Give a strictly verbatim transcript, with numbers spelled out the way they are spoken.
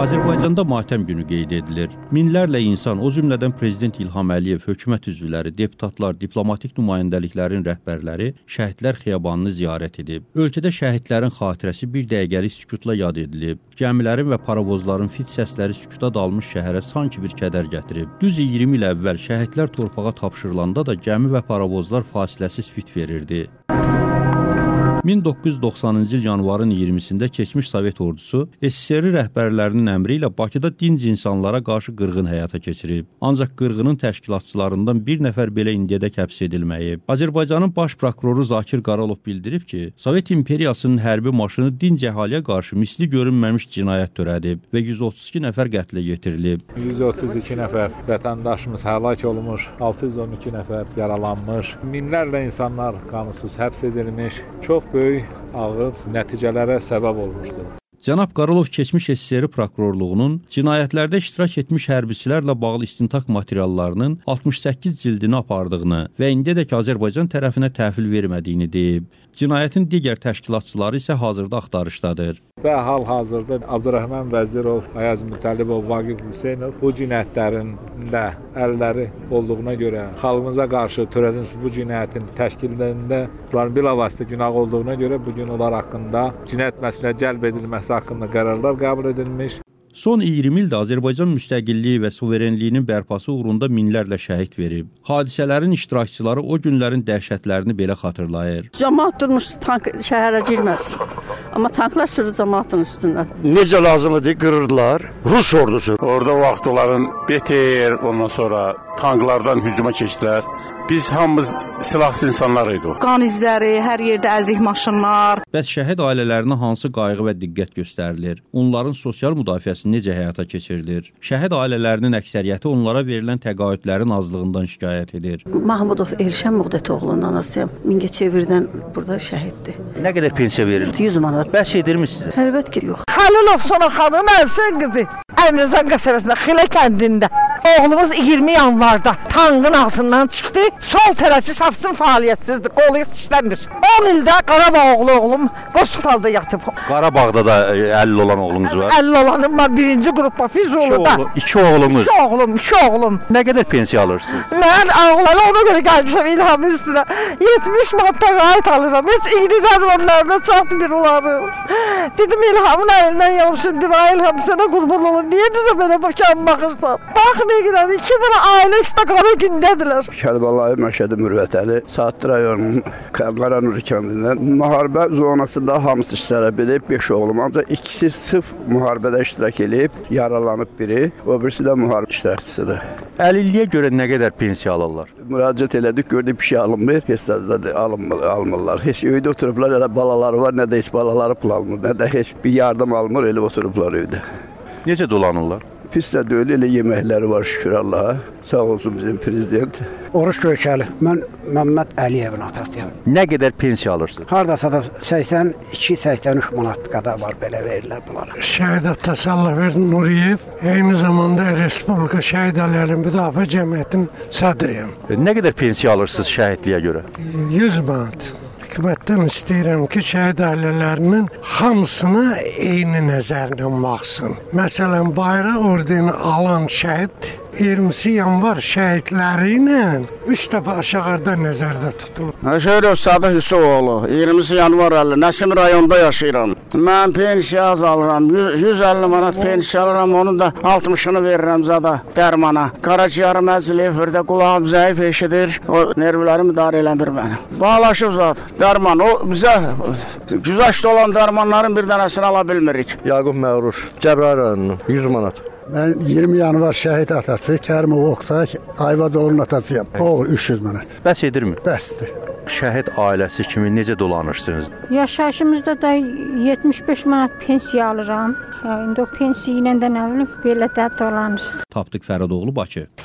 Azərbaycanda matəm günü qeyd edilir. Minlərlə insan, o cümlədən Prezident İlham Əliyev, hökumət üzvləri, deputatlar, diplomatik nümayəndəliklərin rəhbərləri şəhidlər xiyabanını ziyarət edib. Ölkədə şəhidlərin xatirəsi bir dəqiqəlik sükutla yad edilib. Gəmilərin və paravozların fit səsləri sükuta dalmış şəhərə sanki bir kədər gətirib. Düz iyirmi il əvvəl şəhidlər torpağa tapşırılanda da gəmi və paravozlar fasiləsiz fit verirdi. min doqquz yüz doxsanıncı il yanvarın iyirmisində keçmiş Sovet ordusu S S R rəhbərlərinin əmri ilə Bakıda dinc insanlara qarşı qırğın həyata keçirib. Ancaq qırğının təşkilatçılarından bir nəfər belə indiyədək həbs edilməyib. Azərbaycanın baş prokuroru Zakir Qaralov bildirib ki, Sovet imperiyasının hərbi maşını dinc əhaliyə qarşı misli görünməmiş cinayət törədib və yüz otuz iki nəfər qətlə yetirilib. yüz otuz iki nəfər vətəndaşımız həlak olmuş, altı yüz on iki nəfər yaralanmış, minlərlə insanlar qanunsuz həbs edilmiş, çox böyük, ağır nəticələrə səbəb olmuşdur. Cənab Qaralov keçmiş S S R prokurorluğunun cinayətlərdə iştirak etmiş hərbiçilərlə bağlı istintaq materiallarının altmış səkkiz cildini apardığını və indiyədək Azərbaycan tərəfinə təhvil vermədiyini deyib. Cinayətin digər təşkilatçıları isə hazırda axtarışdadır. Və hal-hazırda Abdurrahman Vəzirov, Ayaz Mütəllibov, Vaqif Hüseynov bu cinayətlərində əlləri olduğuna görə xalqımıza qarşı törədilmiş bu cinayətin təşkillərində bunların bilavasitə günah olduğuna görə bugün onlar haqqında cinayət məsuliyyətinə cəlb edilməsi haqqında qərarlar qəbul edilmiş. Son iyirmi ildə Azərbaycan müstəqilliyi və suverenliyinin bərpası uğrunda minlərlə şəhid verib. Hadisələrin iştirakçıları o günlərin dəhşətlərini belə xatırlayır. Cəmaət durmuş tank şəhərə girməsin. Amma tanklar sürü cəmaatın üstündən. Necə lazımdır qırırdılar. Rus ordusu. Orada vaxt onların B T R, ondan sonra tanklardan hücuma keçdilər. Biz hamımız silahsız insanlar idi. Qan izləri, hər yerdə əzik maşınlar. Bəs şəhid ailələrinə hansı qayğı və diqqət göstərilir? Onların sosial müdafiəsi necə həyata keçirilir? Şəhid ailələrinin əksəriyyəti onlara verilən təqaüdlərin azlığından şikayət edir. Mahmudov Elşən Muğdətoğlu'nun anasıyam. Mingəçevirdən burada şəhiddir. Nə qədər pensiya verilir? yüz manat. Bəs edirmisiniz? Əlbəttə ki, yox. Xəlilov Sona xanım Əlsən qızı. Əmrəzan qəsəbəsində Xilə kəndində. Oğlumuz iyirmi yanvarda tankın altından çıxdı. Sol tərəfi safsın fəaliyyətsizdir, qolu işləmir. on ildə Qarabağ oğlu oğlum hospitalda yatıb. Qarabağda da əlil olan oğlunuz var? əlil olanım var, birinci qrupda, Füzulidə. İki oğlunuz? İki oğlum, iki oğlum. Nə qədər pensiya alırsınız? Mən ağlara ona görə gəlmişəm İlhamın üstünə. yetmiş manat təqaüd alıram. Heç iğnidən onlarına çatmır onları. Dedim İlhamın əlindən yapışım, dedim İlham sənə qurban olun. Niyə bizə belə bakam baxırsan? Bax nə qədər, iki dənə ailə işte qara gündədirlər. Kərbəlayı Məşədi Mürvətəli, Saatlı rayonunun Qaranur kəndindən müharibə zonasında hamısı iştirak edib, beş oğlum. Ancaq ikisi sırf müharibədə iştirak edib, yaralanıb biri, o birisi də müharibə iştirakçısıdır. Əlilliyə görə nə qədər pensiya alırlar? Müraciət elədik, gördük bir şey alınmır, heç də alınmırlar. Heç öydə oturublar, elə balaları var, nə də heç balaları pul almır, nə də heç bir yardım almır, elə oturublar öydə. Necə dolanırlar? Pis də deyil, elə yeməkləri var şükür Allaha. Sağ olsun bizim prezident. Oruç Göyçəli, mən Məmməd Əliyevin atasıyam. Nə qədər pensiya alırsınız? Hardasa da səksən iki səksən üç manat qədər var, belə verirlər bunlara. Şəhid Təsəllüver Nuriyev, eyni zamanda Respublika Şəhid Ailələrinin Müdafiə Cəmiyyətinin sədriyəm. Nə qədər pensiya alırsınız şəhidliyə görə? yüz manat. Hökumətdən istəyirəm ki, şəhid ailələrinin hamısına eyni nəzərlə baxsın. Məsələn, bayraq ordeni alan şəhid iyirmisi yanvar şəhidləri ilə üç dəfə aşağıda nəzərdə tutulur. Şöhrət Sabih Hüseynoğlu, iyirmisi yanvar əlli, Nəsim rayonunda yaşayıram. Mən pensiya az alıram, yüz əlli manat pensiya alıram, onun da altmışını verirəm zada dərmana. Qaraciyarım əzilib, hürdə qulağım zəif eşidir, o nervlərimi idarə eləmir məni. Bağlaşıb zat, dərman, o bizə güzəşdə olan dərmanların bir dənəsini ala bilmirik. Yaqub Məğrur, Cəbrayıl rayonunun yüz manat. Mən iyirmi yanvar şəhid atası, Kərimov Oqtay, Ayvadoğlu'nun atasıyam. Oğul üç yüz manat. Bəs edirmi? Bəsdir. Şəhid ailəsi kimi necə dolanırsınız? Yaşayışımızda da yetmiş beş manat pensiya alıram. İndi o pensiya ilə də nə bilim belə də dolanır. Tapdıq Fəridoğlu, Bakı.